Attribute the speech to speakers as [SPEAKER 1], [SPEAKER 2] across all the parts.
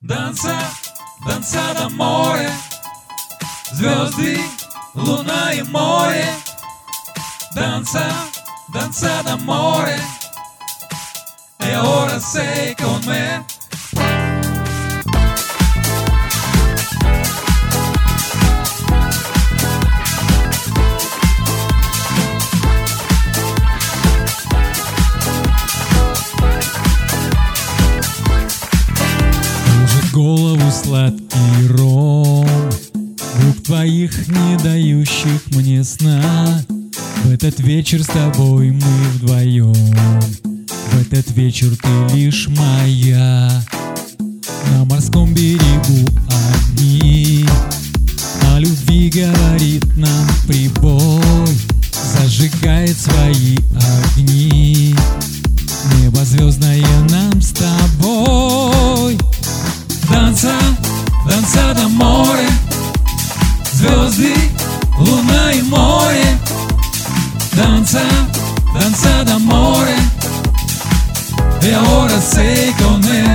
[SPEAKER 1] Danza, danza d'amore, звезды, луна и море. Danza, danza d'amore, e ora sei con me.
[SPEAKER 2] Голову сладкий ром, губ твоих, не дающих мне сна. В этот вечер с тобой мы вдвоем, в этот вечер ты лишь моя. На морском берегу одни, о любви говорит нам прибой, зажигает свои огни. Небо звездное нам с тобой. Danza, danza d'amore, звезды, луна и море. Danza, danza d'amore, e ora sei con me.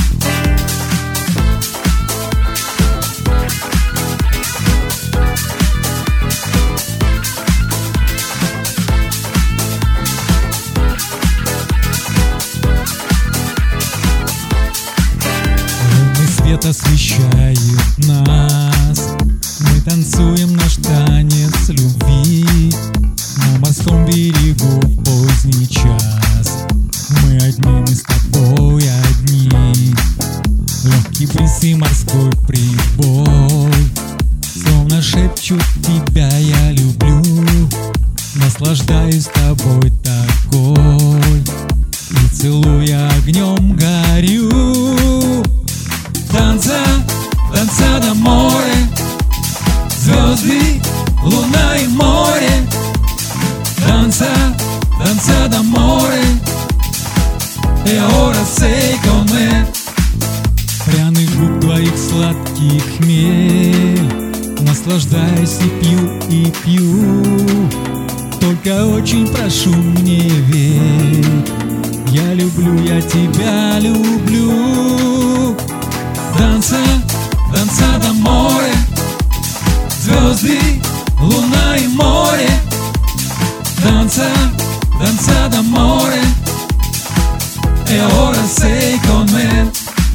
[SPEAKER 2] Свет освещает нас, мы танцуем наш танец любви. На морском берегу в поздний час мы одни, мы с тобой одни. Легкий бриз и морской прибой словно шепчут: тебя я люблю. Наслаждаюсь тобой такой, и целуя огнем горю. Danza, danza d'amore, звезды, луна и море. Danza, danza d'amore, e ora sei con me. Пряных губ твоих сладкий хмель, наслаждаюсь и пью. Только очень прошу, мне верь, я люблю, я тебя люблю. Danza, danza d'amore, звезды, луна и море. Danza, danza d'amore, e ora sei con me.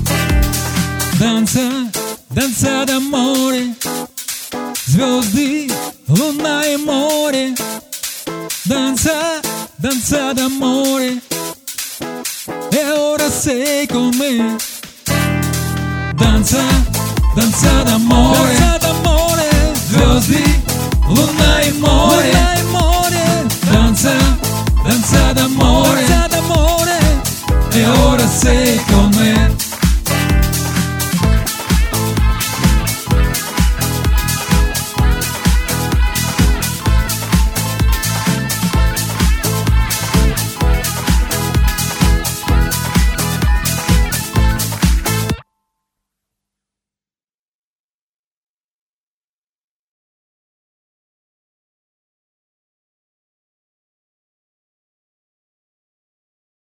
[SPEAKER 2] Danza, danza d'amore, звезды, луна и море. Danza, danza d'amore, e ora sei con me. Danza, danza d'amore, звезды, луна и море.